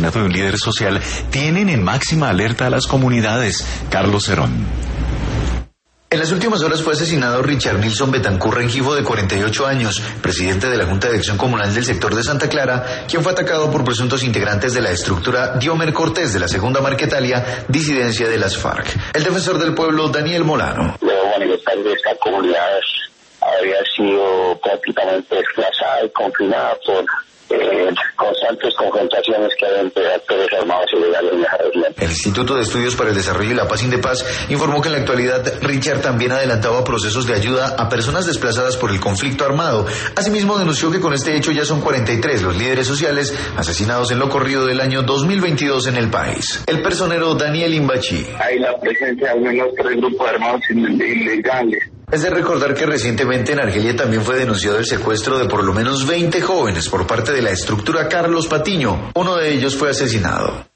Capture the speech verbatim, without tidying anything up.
de un líder social tienen en máxima alerta a las comunidades. Carlos Cerón. En las últimas horas fue asesinado Richard Nilson Betancur Rengifo, de cuarenta y ocho años, presidente de la Junta de Acción Comunal del sector de Santa Clara, quien fue atacado por presuntos integrantes de la estructura Diomer Cortés de la Segunda Marquetalia, disidencia de las FARC. El defensor del pueblo, Daniel Molano. Luego manifestar de esta comunidad había sido prácticamente desplazada y confinada por Eh, constantes confrontaciones que hay entre actores armados y ilegales en esa región. El Instituto de Estudios para el Desarrollo y la Paz Indepaz informó que en la actualidad Richard también adelantaba procesos de ayuda a personas desplazadas por el conflicto armado. Asimismo denunció que con este hecho ya son cuarenta y tres los líderes sociales asesinados en lo corrido del año dos mil veintidós en el país. El personero Daniel Imbachi. Hay la presencia de al menos tres grupos armados ilegales. Es de recordar que recientemente en Argelia también fue denunciado el secuestro de por lo menos veinte jóvenes por parte de la estructura Carlos Patiño. Uno de ellos fue asesinado.